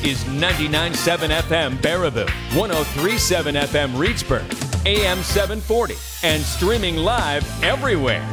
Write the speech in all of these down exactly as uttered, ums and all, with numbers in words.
is ninety-nine point seven F M Baraboo, one oh three point seven F M Reedsburg, A M seven forty, and streaming live everywhere.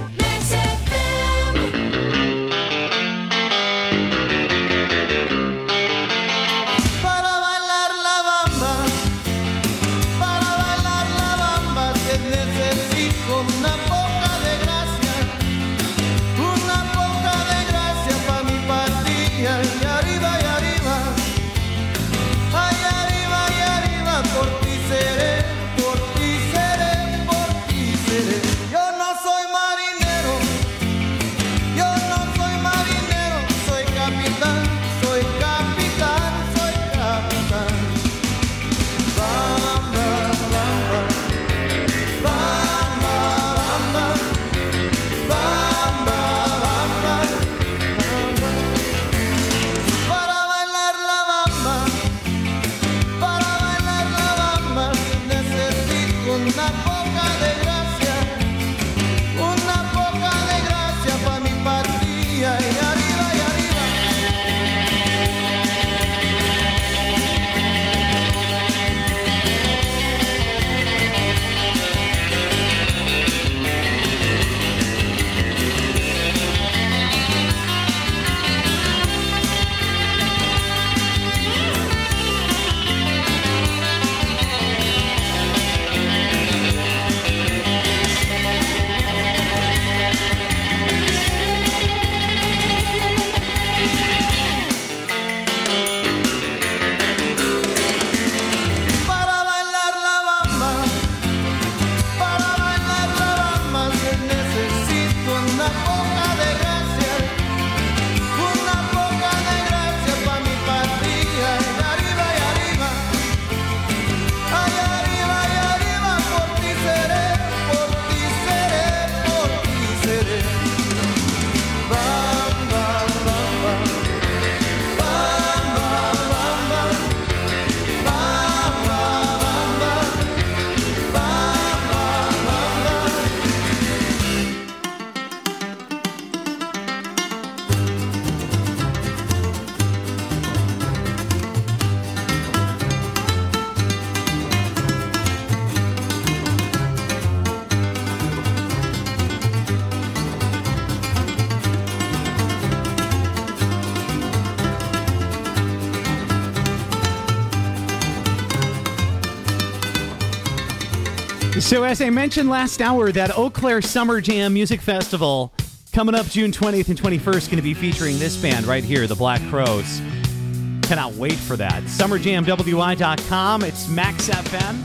So as I mentioned last hour, that Eau Claire Summer Jam Music Festival coming up June twentieth and twenty-first going to be featuring this band right here, the Black Crowes. Cannot wait for that. summer jam w i dot com. It's Max F M.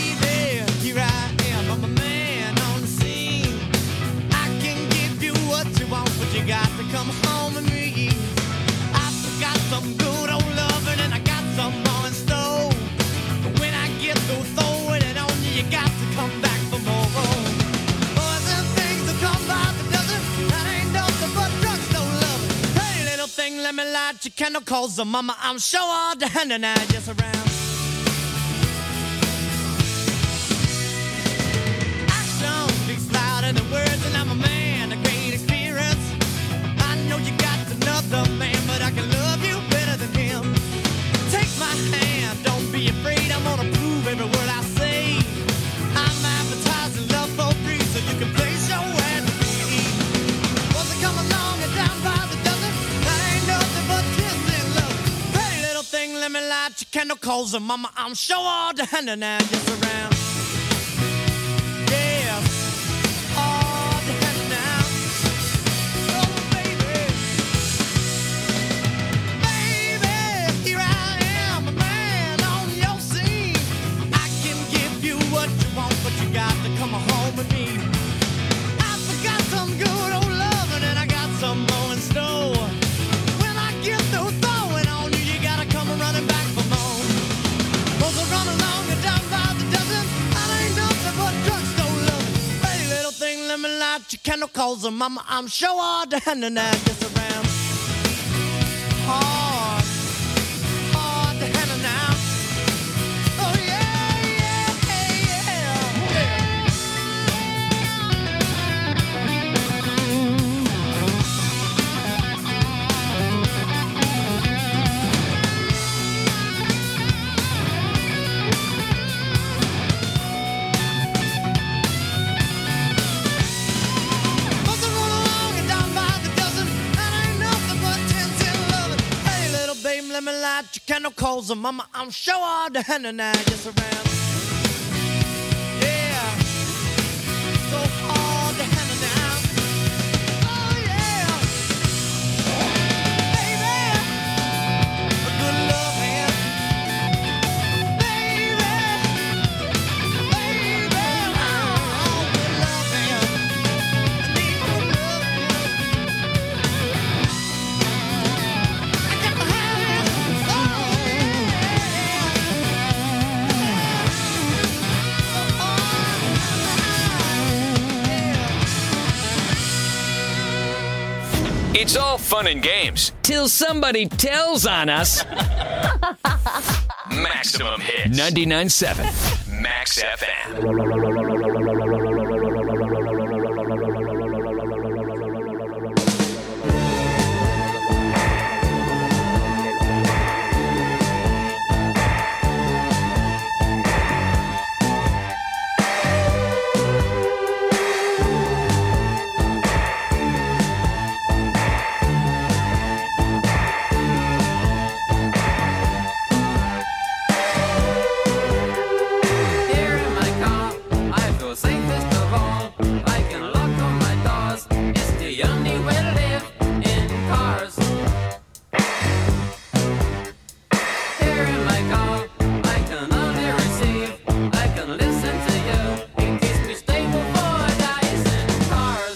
Baby, here I am. I'm a man on the scene. I can give you what you want, but you got to come home with me. I've got some good old loving and I got some more in store. But when I get through throwing it on you, you got to come back for more. Boys and things that come by the dozen, that ain't nothing but drugs, no love. Hey, little thing, let me light your candle, cause the mama, I'm sure all the hand and I just around. Action speaks louder than words, and I'm a man of great experience. I know you got another man, but I can love you better than him. Take my hand, don't be afraid, I'm gonna prove every word I say. I'm advertising love for free, so you can place your hand to me. Once I come along and down by the dozen, that ain't nothing but kiss and love. Hey, little thing, let me light your candle, cause mama, I'm sure all the hand and I just around. Yeah, all the hand now. Oh, baby. Baby, here I am, a man on your scene. I can give you what you want, but you got to come home with me. I forgot some good old loving and I got some more in store. When I get through throwing on you, you gotta come running back for more. Cause I run along and down by the dozen, I ain't nothing but drugs, no love. Hey, little thing, let me light your candle, cause mama, I'm sure all the hand and I just around. Hard, hard to handle now. Oh yeah, yeah, yeah, yeah. got no calls, so mama, I'm sure all the hand and I just around. Yeah, so hard to handle now. Oh yeah, baby, a good loving, baby, baby, oh, good loving, I need good loving. I got to have it, oh It's all fun and games till somebody tells on us. Maximum Hits. ninety-nine point seven Max F M. Here in my car, I feel safest of all. I can lock all my doors. It's the only way to live in cars. Here in my car, I can only receive. I can listen to you. It keeps me stable for days in cars.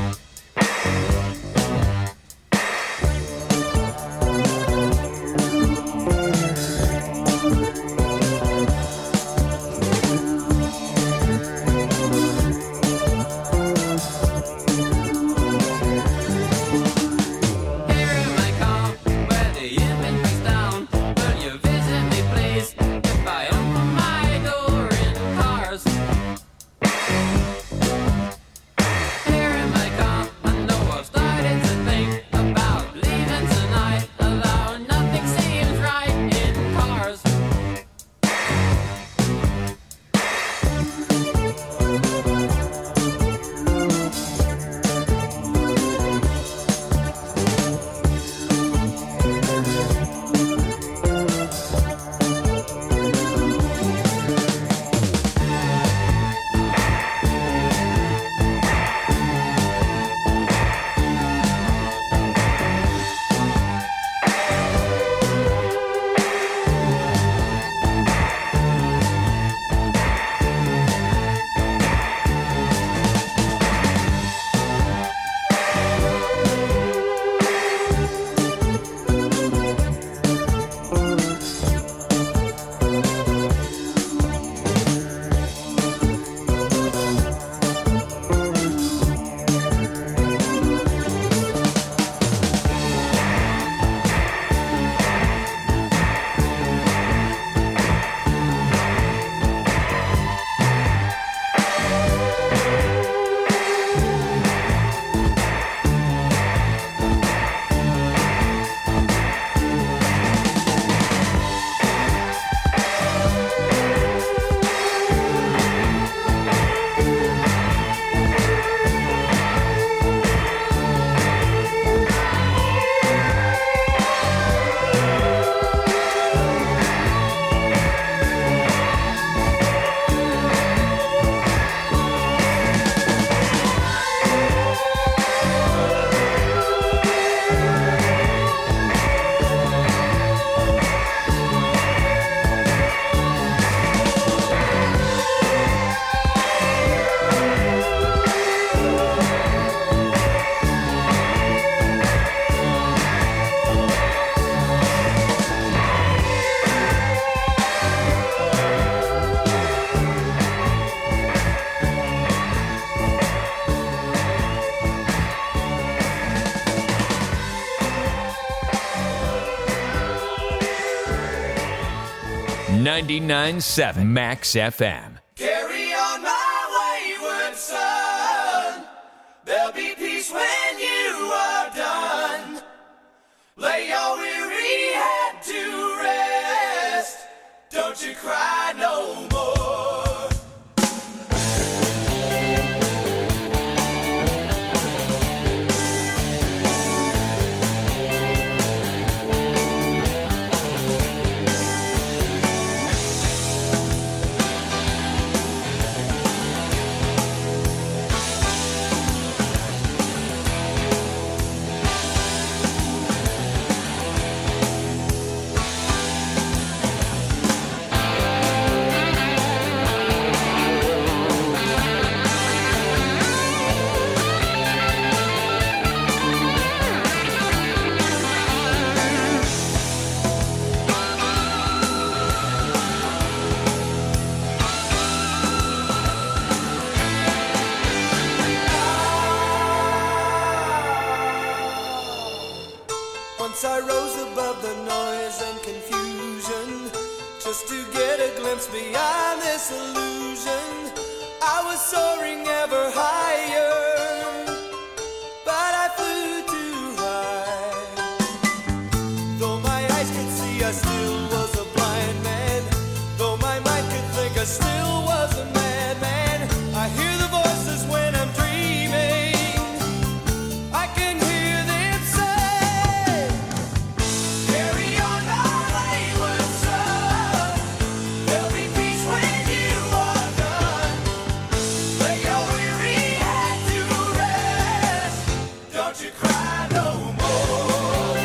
Here in my car, where the image breaks down. Will you visit me, please? If I open my door in cars. Here in my car, I know I've started to think about leaving tonight, although nothing seems right in cars. ninety-nine point seven Max F M. Carry on my wayward son. There'll be peace when you are done. Lay your weary head to rest. Don't you cry no more. glimpse beyond this illusion. I was soaring ever higher, but I flew too high. Though my eyes could see, I still was a blind man. Though my mind could think, I still was a madman. I hear the voices when I'm dreaming. I can hear them say, carry on our wayward son. There'll be peace when you are done. Lay your weary head to rest. Don't you cry no more.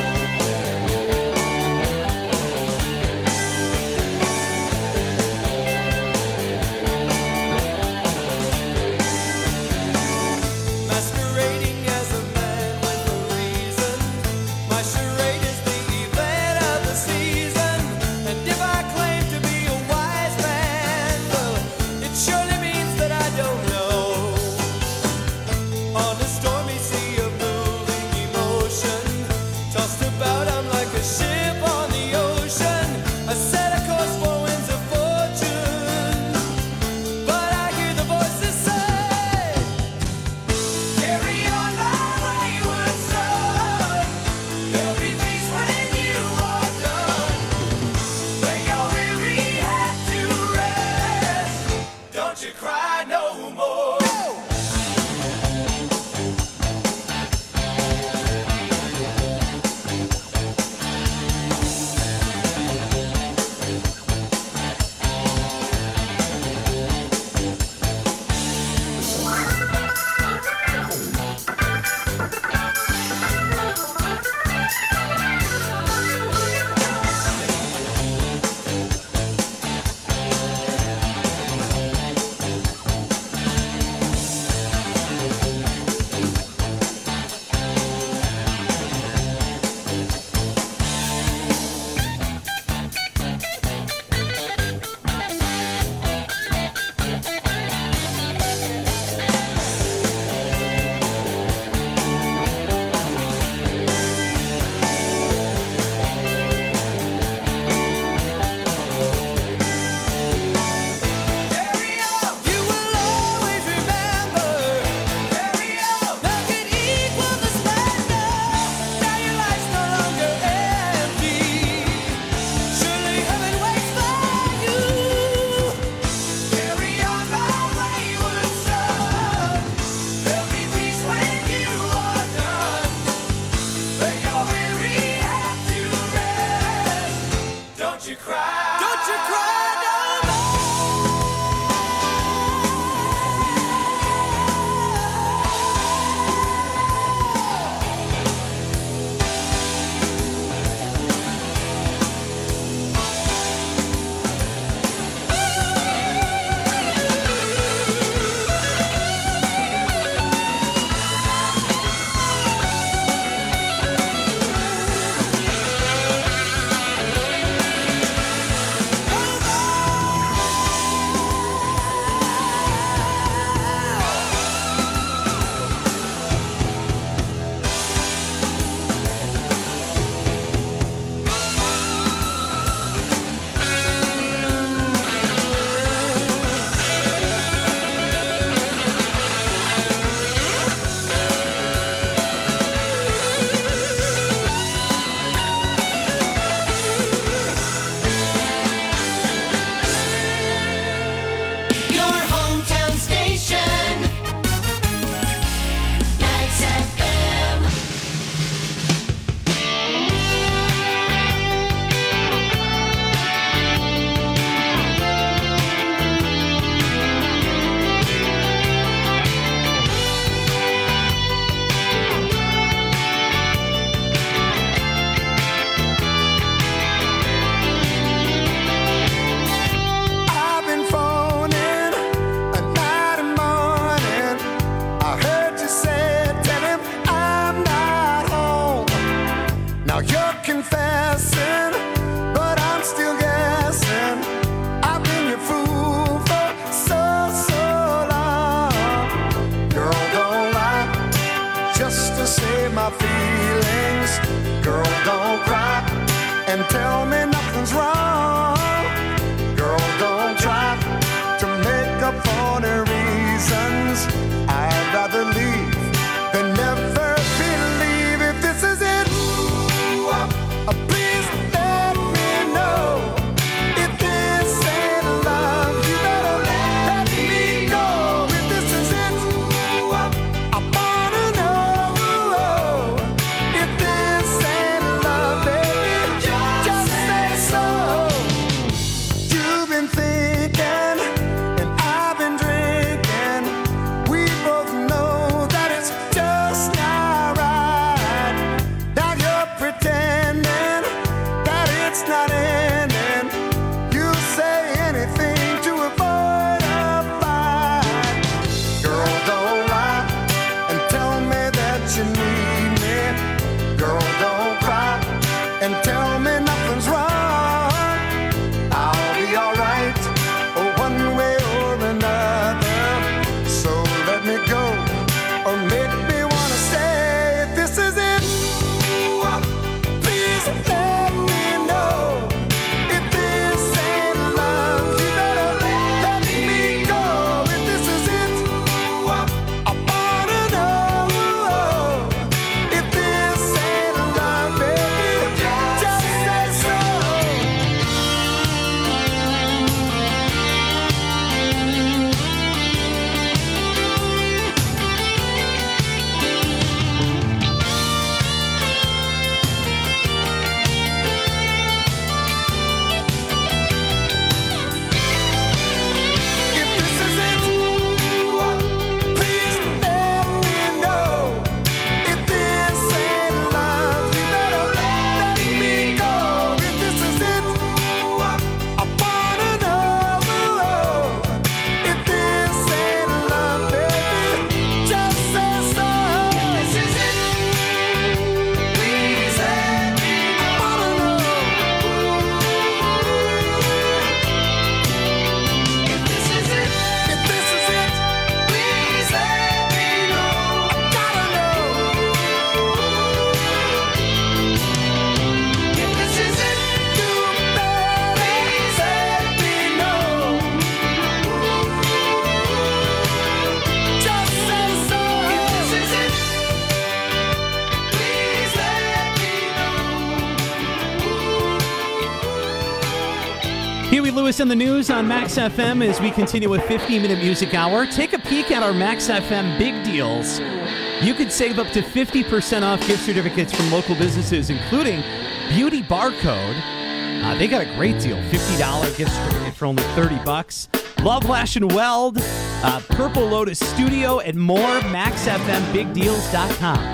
us on the news on Max F M as we continue with fifteen minute Music Hour. Take a peek at our Max F M big deals. You could save up to fifty percent off gift certificates from local businesses, including Beauty Barcode. Uh, they got a great deal. fifty dollars gift certificate for only thirty bucks. Love Lash and Weld, uh, Purple Lotus Studio, and more. max f m big deals dot com.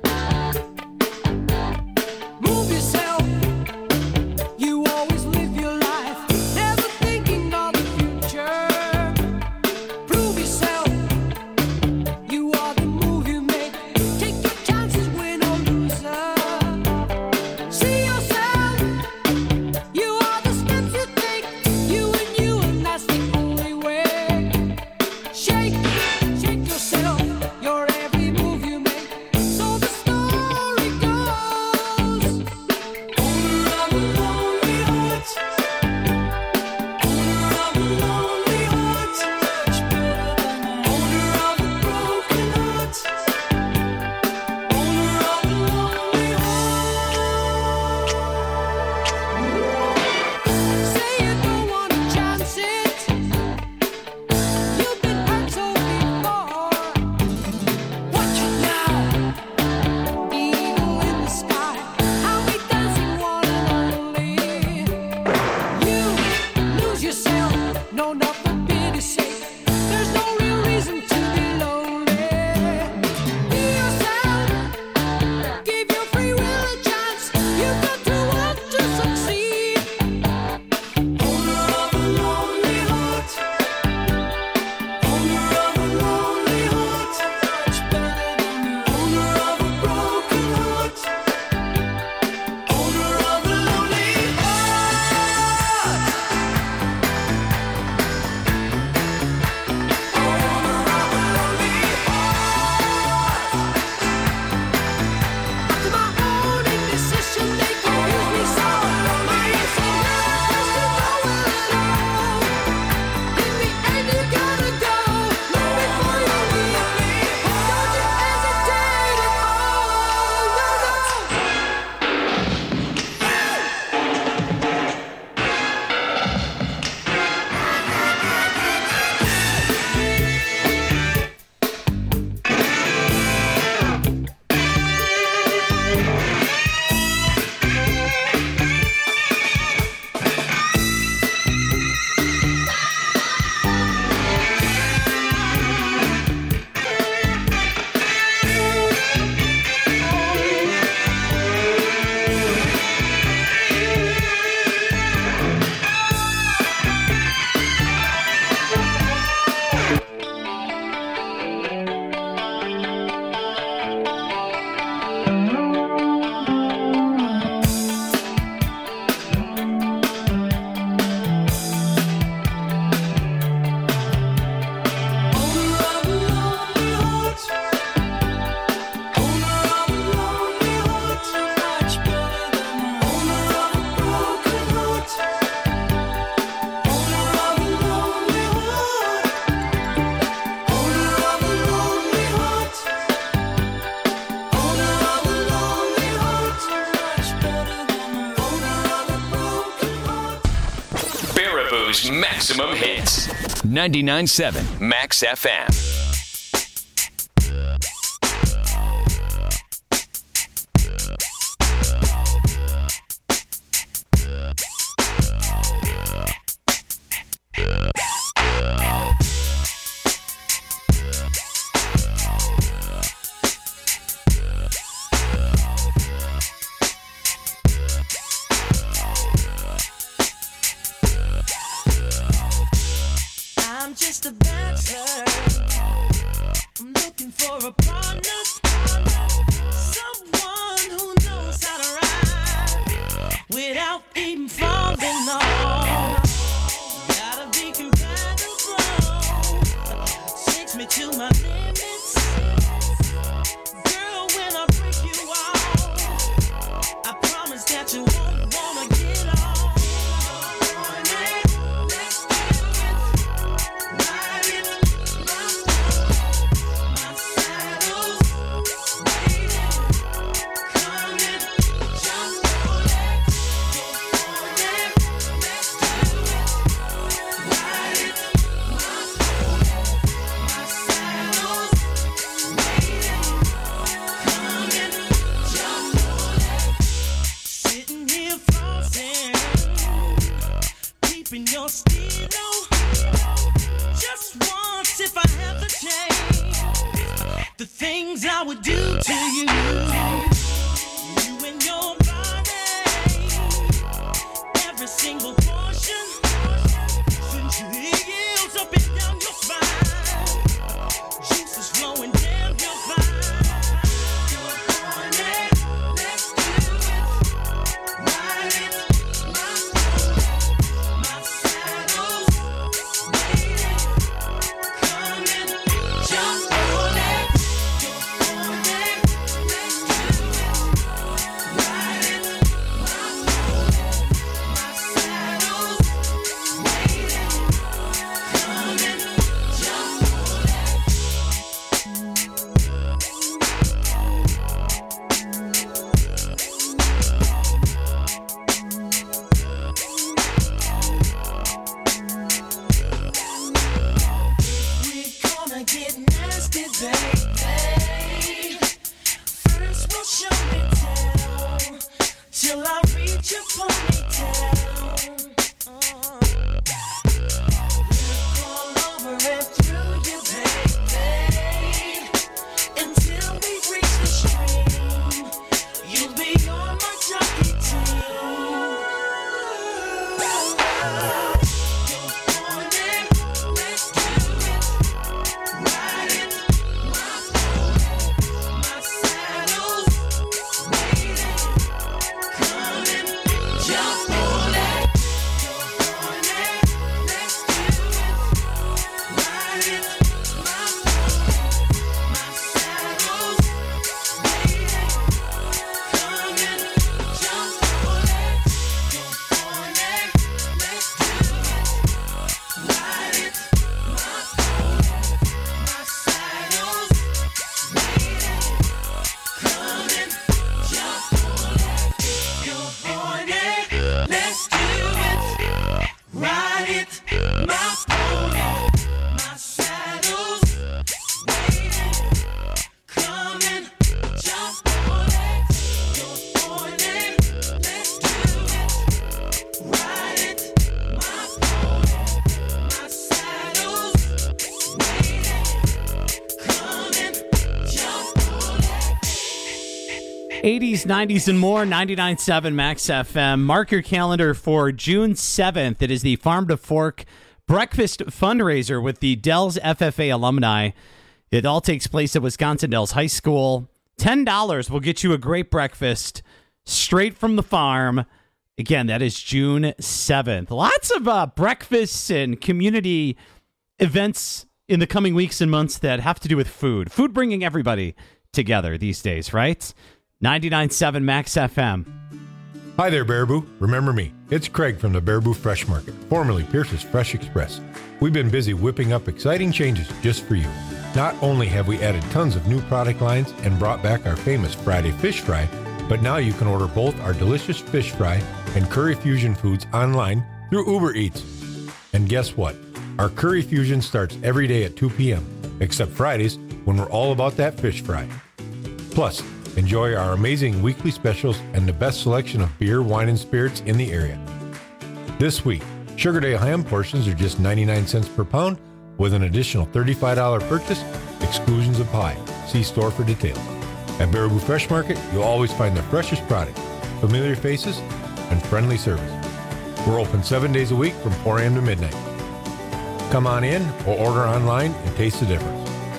Move yourself. You always live your life, never thinking of the future. Prove yourself. You are the move you make. Take your chances, win or loser. See yourself. You are the steps you take. You and you, and that's the only way. Shake, shake yourself. Your every move you make. So the story goes. Owner of a lonely heart. Owner of a lonely heart. Owner of a broken heart. Owner of a lonely heart. Say you don't want to chance it. You've been hurt so before. Watch it now. Eagle in the sky. How we dancing one and only. You lose yourself. No, not for pity's sake. There's no real reason to be lonely. Be yourself. Give your free will a chance. You've got to want to succeed. Owner of a lonely heart. Owner of a lonely heart. Owner of a broken heart. Owner of a lonely heart. Owner of a lonely heart. To my own indecision, they confuse me so. My instinct never fails to know where to go. In the end, you gotta go. Not before you leave me. Don't you hesitate at all. No, no. Owner of a lonely heart. Owner of a lonely heart. Owner of a broken heart. Owner of a lonely heart. Owner of a lonely heart. Owner of a lonely heart. Owner of a broken heart. Baraboo's Maximum Hits. ninety-nine point seven Max F M. I'm just a bachelor. I'm looking for a partner, someone who knows how to ride without even falling off. Gotta be compatible. Takes me to my limits. Girl, when I break you off, I promise that you won't wanna get off. Next to it, ride it, my saddle's waiting. Come and jump on it, jump on it. Next to things I would do to you. You and your body, every single portion, sensually yields up and down your spine. Juices flowing down your spine. You're horny, let's do it. Ride it, my soul, my saddle's waiting. Come and jump on it. You're horny, let's do it. Ride it, my soul, my saddle's waiting. Come and jump on it. We're gonna get nasty, baby. First we'll show and tell, till I reach your ponytail. Look all over and through you, baby, until we reach the stream. You'll be on my jockey team. You're horny, let's do it. Ride it, my pony, my saddle's waiting. Come and jump on it. You're horny, let's do it. Ride it, my pony, my saddle's waiting. Come and jump on it. You're horny, let's do it. Ride it, my pony, my saddle's waiting. Come and jump on it. You're horny, let's do it. Ride it, my pony, my saddle's waiting. Come and jump on it. You're horny, let's do it. Ride it, my pony, my saddle's waiting. Come and jump on it. eighties, nineties, and more, ninety-nine point seven Max F M. Mark your calendar for June seventh. It is the Farm to Fork Breakfast Fundraiser with the Dells F F A alumni. It all takes place at Wisconsin Dells High School. ten dollars will get you a great breakfast straight from the farm. Again, that is June seventh. Lots of uh, breakfasts and community events in the coming weeks and months that have to do with food. Food bringing everybody together these days, right? ninety-nine point seven Max F M. Hi there, Baraboo. Remember me. It's Craig from the Baraboo Fresh Market, formerly Pierce's Fresh Express. We've been busy whipping up exciting changes just for you. Not only have we added tons of new product lines and brought back our famous Friday Fish Fry, but now you can order both our delicious fish fry and Curry Fusion foods online through Uber Eats. And guess what? Our Curry Fusion starts every day at two p.m., except Fridays when we're all about that fish fry. Plus, enjoy our amazing weekly specials and the best selection of beer, wine, and spirits in the area. This week, Sugar Day ham portions are just ninety-nine cents per pound with an additional thirty-five dollars purchase, exclusions apply. See store for details. At Baraboo Fresh Market, you'll always find the freshest product, familiar faces, and friendly service. We're open seven days a week from four a.m. to midnight. Come on in or order online and taste the difference.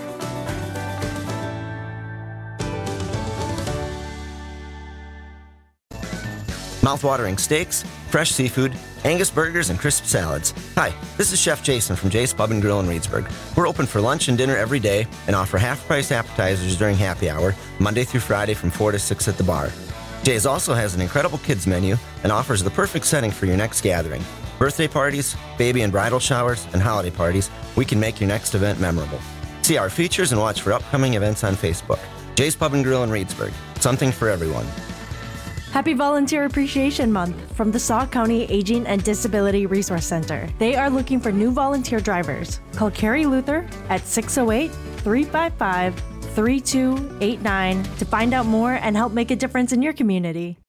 Mouth-watering steaks, fresh seafood, Angus burgers, and crisp salads. Hi, this is Chef Jason from Jay's Pub and Grill in Reedsburg. We're open for lunch and dinner every day and offer half-price appetizers during happy hour, Monday through Friday from four to six at the bar. Jay's also has an incredible kids menu and offers the perfect setting for your next gathering. Birthday parties, baby and bridal showers, and holiday parties, we can make your next event memorable. See our features and watch for upcoming events on Facebook. Jay's Pub and Grill in Reedsburg. Something for everyone. Happy Volunteer Appreciation Month from the Sauk County Aging and Disability Resource Center. They are looking for new volunteer drivers. Call Carrie Luther at six oh eight, three five five, three two eight nine to find out more and help make a difference in your community.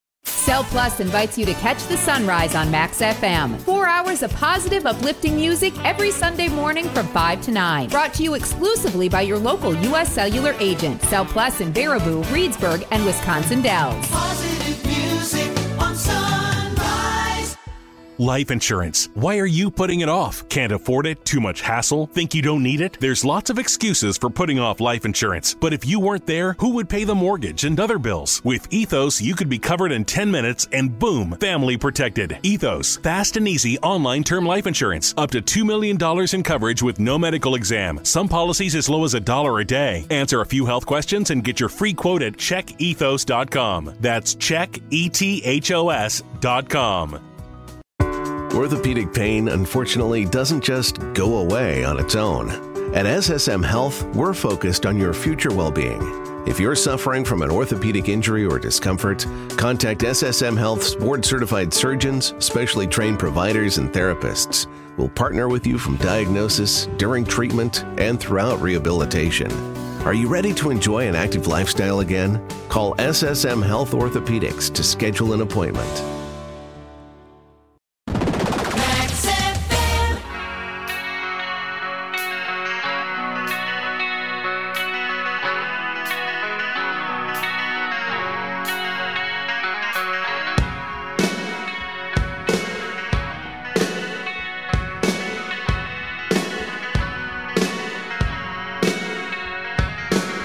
Cell Plus invites you to catch the sunrise on Max F M. Four hours of positive, uplifting music every Sunday morning from five to nine. Brought to you exclusively by your local U S Cellular agent. Cell Plus in Baraboo, Reedsburg, and Wisconsin Dells. Positive music on Sunrise. Life insurance. Why are you putting it off? Can't afford it? Too much hassle? Think you don't need it? There's lots of excuses for putting off life insurance. But if you weren't there, who would pay the mortgage and other bills? With Ethos, you could be covered in ten minutes and boom, family protected. Ethos, fast and easy online term life insurance. Up to two million dollars in coverage with no medical exam. Some policies as low as a dollar a day. Answer a few health questions and get your free quote at check ethos dot com. That's check ethos dot com. Orthopedic pain, unfortunately, doesn't just go away on its own. At S S M Health, we're focused on your future well-being. If you're suffering from an orthopedic injury or discomfort, contact S S M Health's board-certified surgeons, specially trained providers, and therapists. We'll partner with you from diagnosis, during treatment, and throughout rehabilitation. Are you ready to enjoy an active lifestyle again? Call S S M Health Orthopedics to schedule an appointment.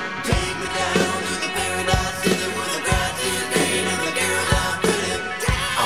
Take me down to the paradise city where the grass is green and the girls are pretty.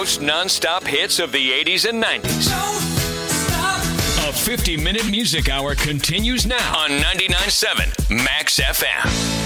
most non-stop hits of the eighties and nineties. A fifty-minute music hour continues now on ninety-nine point seven Max F M.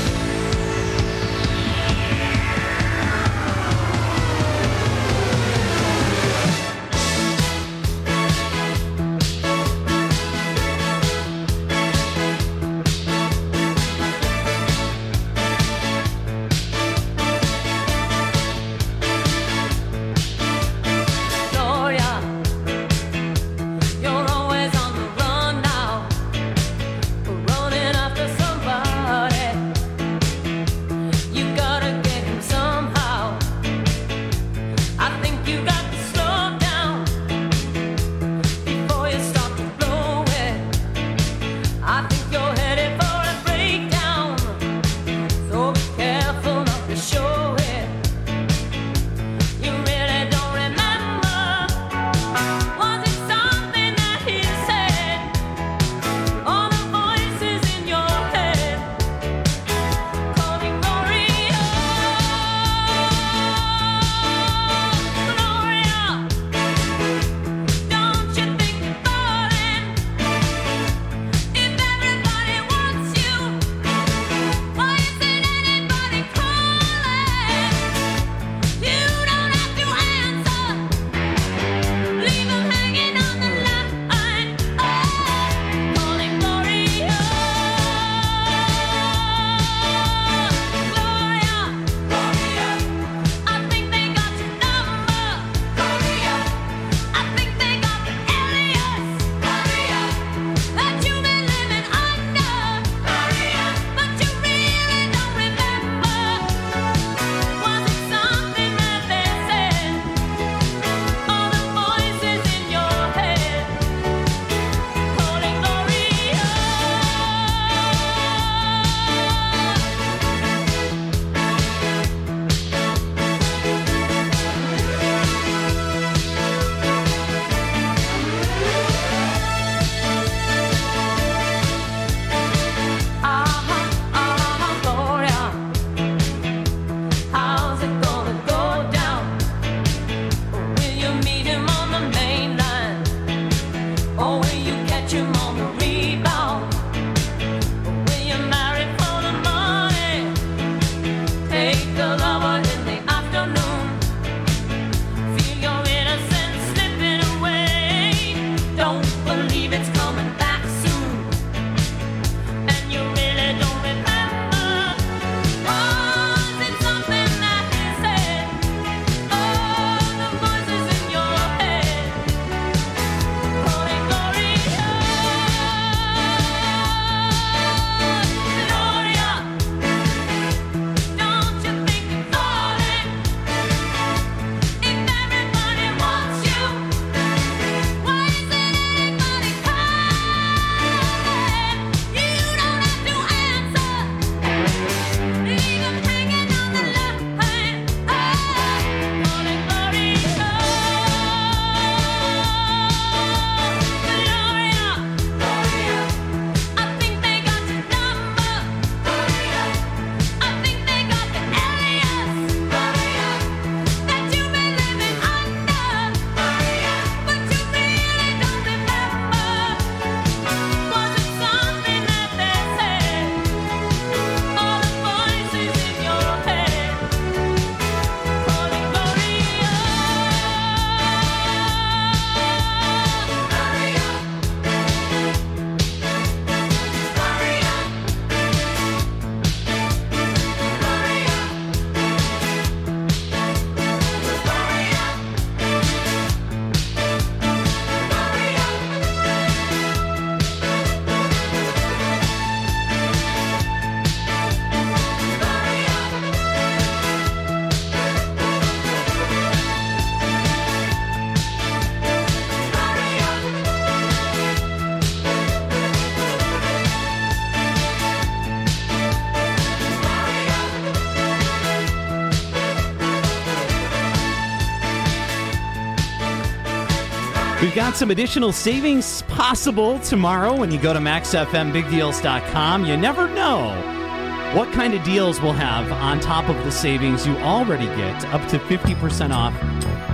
We've got some additional savings possible tomorrow when you go to max f m big deals dot com. You never know what kind of deals we'll have on top of the savings you already get, up to fifty percent off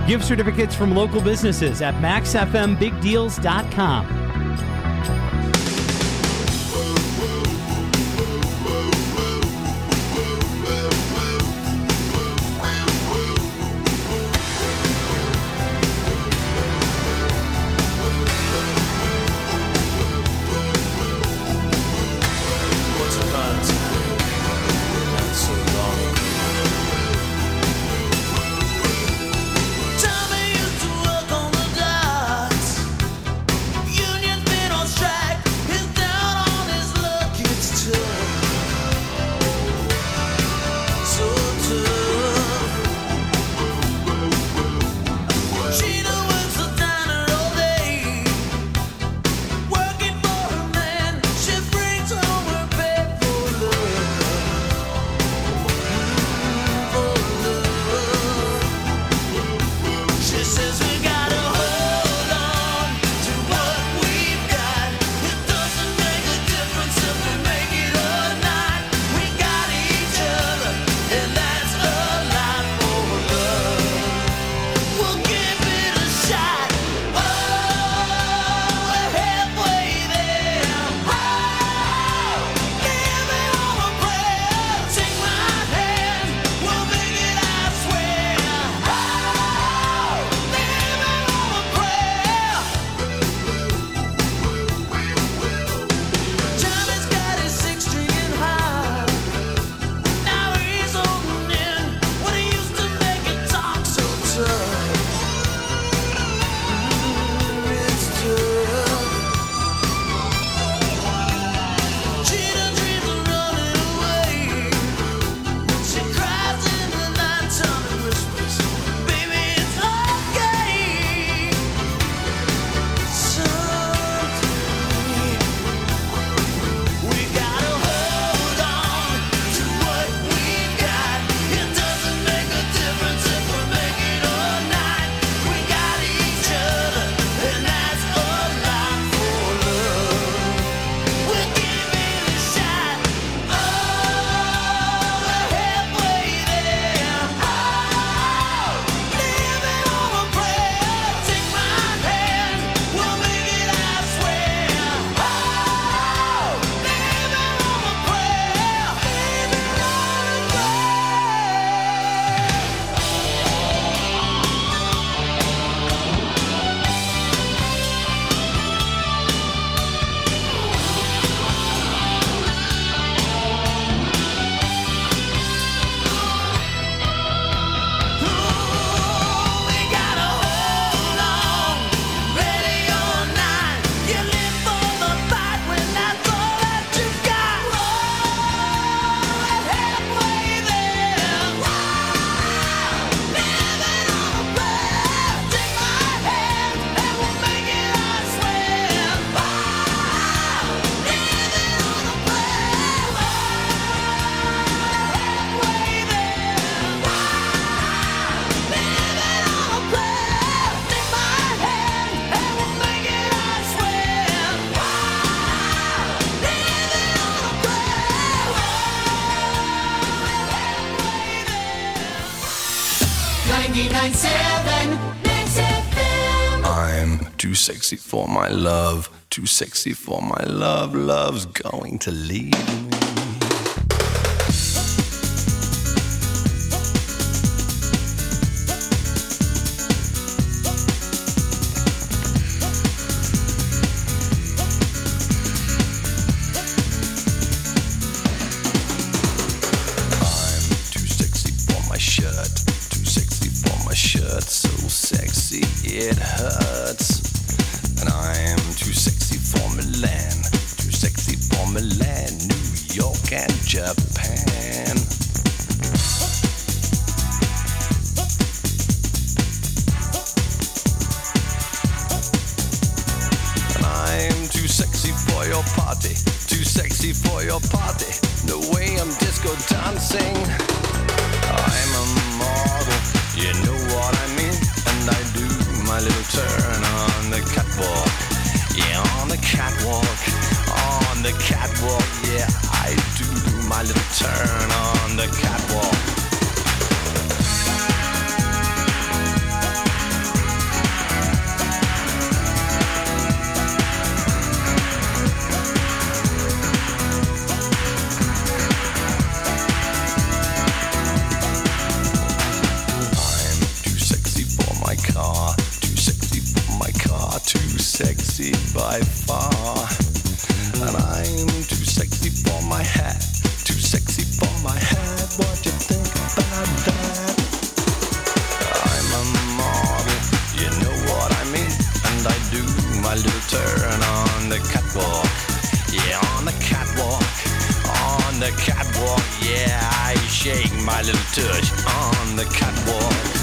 Gift certificates from local businesses at max f m big deals dot com. ninety-nine seven Max F M. I'm too sexy for my love, too sexy for my love, love's going to leave me. It hurts, and I'm too sexy for Milan, too sexy for Milan, New York and Japan. And I'm too sexy for your party, too sexy for your party, the way I'm disco dancing. I'm a model, you know what I mean, and I do my little turn on the catwalk, yeah, on the catwalk, on the catwalk, yeah, I do my little turn on the catwalk. sexy by far. And I'm too sexy for my hat, too sexy for my hat. What you think about that? I'm a model, you know what I mean. And I do my little turn on the catwalk. Yeah, on the catwalk, on the catwalk. Yeah, I shake my little tush on the catwalk.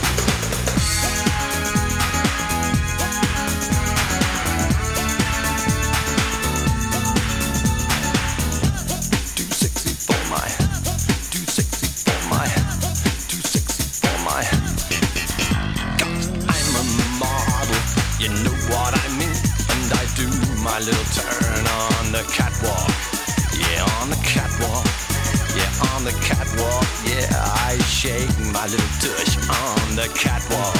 My little turn on the catwalk. Yeah, on the catwalk. Yeah, on the catwalk. Yeah, I shake my little tush on the catwalk.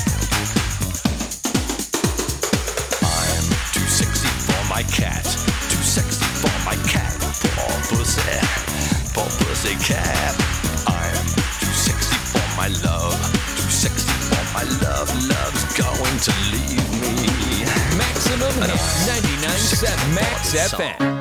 I'm too sexy for my cat, too sexy for my cat. Poor pussy, poor pussy cat. I'm too sexy for my love, too sexy for my love. Love's going to leave me. Maximum Hits ninety-nine point seven Max F M.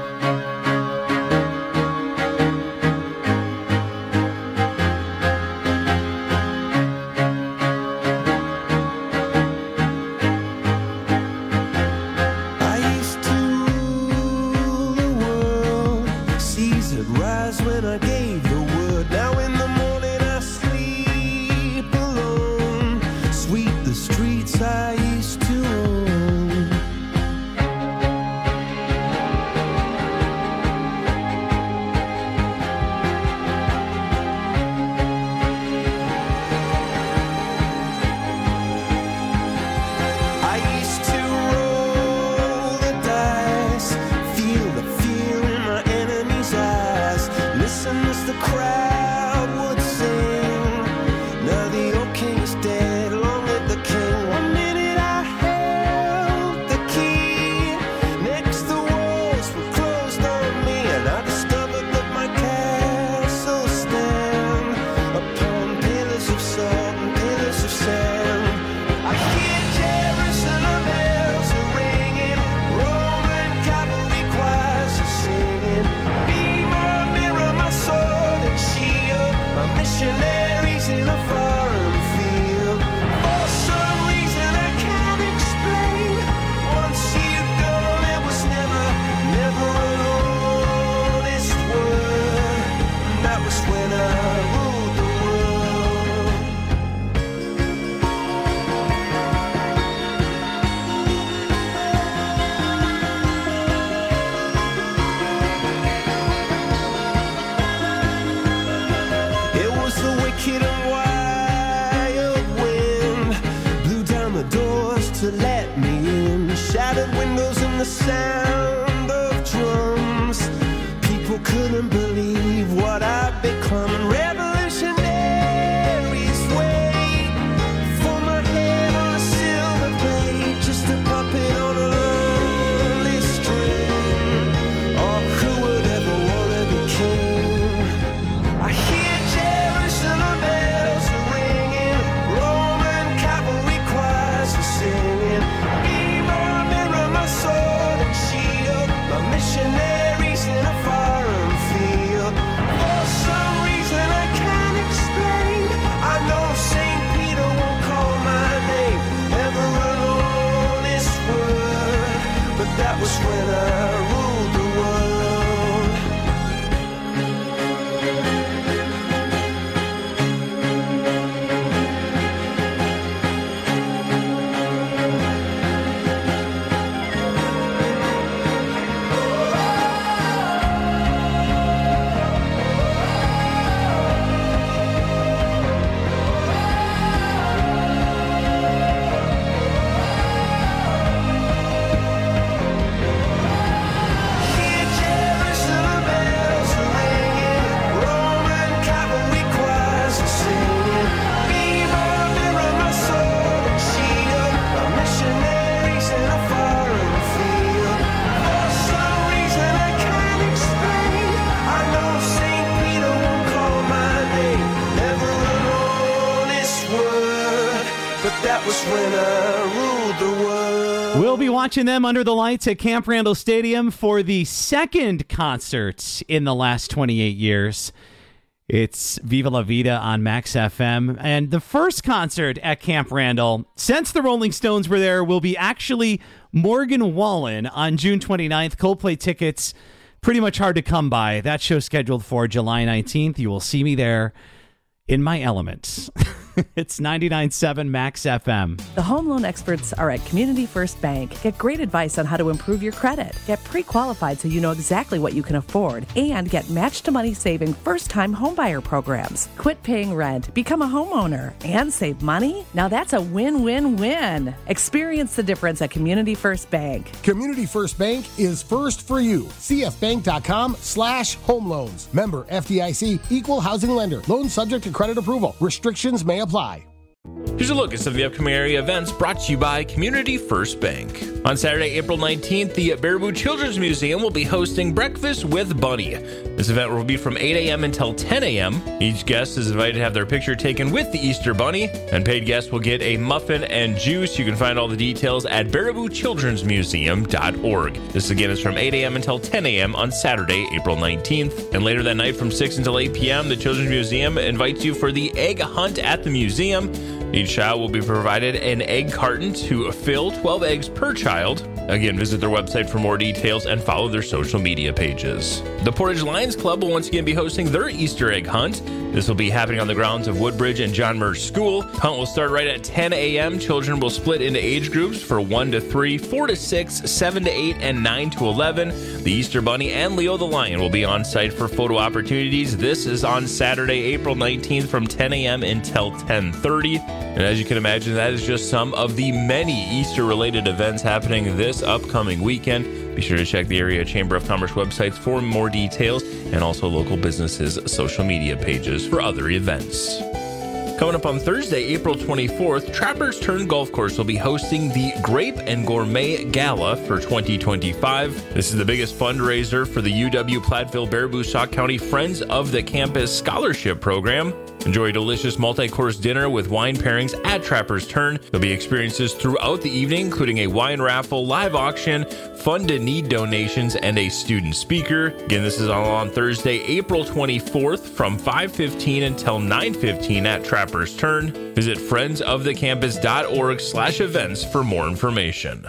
That was when I ruled the world. We'll be watching them under the lights at Camp Randall Stadium for the second concert in the last twenty-eight years. It's Viva La Vida on Max F M. And the first concert at Camp Randall, since the Rolling Stones were there, will be actually Morgan Wallen on June twenty-ninth. Coldplay tickets, pretty much hard to come by. That show's scheduled for July nineteenth. You will see me there in my element. It's ninety-nine point seven Max F M. The home loan experts are at Community First Bank. Get great advice on how to improve your credit. Get pre-qualified so you know exactly what you can afford. And get match-to-money saving first-time homebuyer programs. Quit paying rent, become a homeowner, and save money? Now that's a win-win-win. Experience the difference at Community First Bank. Community First Bank is first for you. cfbank.com slash home loans. Member F D I C, equal housing lender. Loan subject to credit approval. Restrictions may apply. Here's a look at some of the upcoming area events brought to you by Community First Bank. On Saturday, April nineteenth, the Baraboo Children's Museum will be hosting Breakfast with Bunny. This event will be from eight a.m. until ten a.m. Each guest is invited to have their picture taken with the Easter Bunny, and paid guests will get a muffin and juice. You can find all the details at baraboo children's museum dot org. This again is from eight a.m. until ten a.m. on Saturday, April nineteenth. And later that night from six until eight p.m., the Children's Museum invites you for the egg hunt at the museum. Each child will be provided an egg carton to fill, twelve eggs per child. Again, visit their website for more details and follow their social media pages. The Portage Lions Club will once again be hosting their Easter egg hunt. This will be happening on the grounds of Woodbridge and John Murch School. Hunt will start right at ten a.m. Children will split into age groups for one to three, four to six, seven to eight, and nine to eleven. The Easter Bunny and Leo the Lion will be on site for photo opportunities. This is on Saturday, April nineteenth from ten a.m. until ten thirty. And as you can imagine, that is just some of the many Easter-related events happening this upcoming weekend. Be sure to check the area Chamber of Commerce websites for more details, and also local businesses' social media pages for other events. Coming up on Thursday, April twenty-fourth, Trappers Turn Golf Course will be hosting the Grape and Gourmet Gala for twenty twenty-five. This is the biggest fundraiser for the U W-Platteville Baraboo Sauk County Friends of the Campus Scholarship Program. Enjoy a delicious multi-course dinner with wine pairings at Trappers Turn. There'll be experiences throughout the evening, including a wine raffle, live auction, fund to need donations, and a student speaker. Again, this is all on Thursday, April twenty-fourth from five fifteen until nine fifteen at Trappers Turn. Visit friendsofthecampus.org slash events for more information.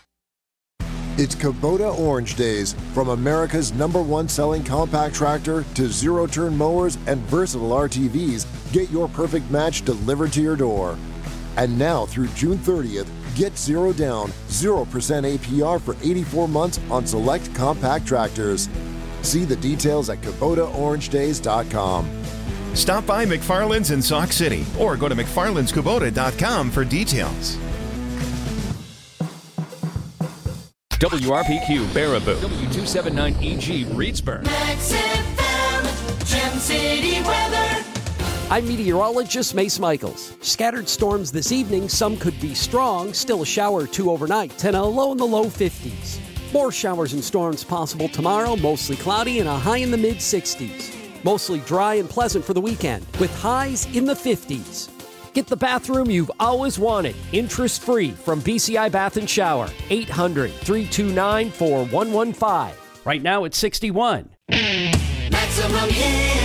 It's Kubota Orange Days. From America's number one selling compact tractor to zero-turn mowers and versatile R T Vs, get your perfect match delivered to your door. And now through June thirtieth, get zero down, zero percent A P R for eighty-four months on select compact tractors. See the details at Kubota Orange Days dot com. Stop by McFarland's in Sauk City or go to mcfarlands kubota dot com for details. W R P Q Baraboo, W two seventy-nine E G Reedsburg. Max F M, Gem City weather. I'm meteorologist Mace Michaels. Scattered storms this evening, some could be strong, still a shower or two overnight, and a low in the low fifties. More showers and storms possible tomorrow, mostly cloudy and a high in the mid sixties. Mostly dry and pleasant for the weekend, with highs in the fifties. Get the bathroom you've always wanted, interest-free from B C I Bath and Shower. eight hundred, three two nine, four one one five. Right now it's sixty-one. Maximum hit.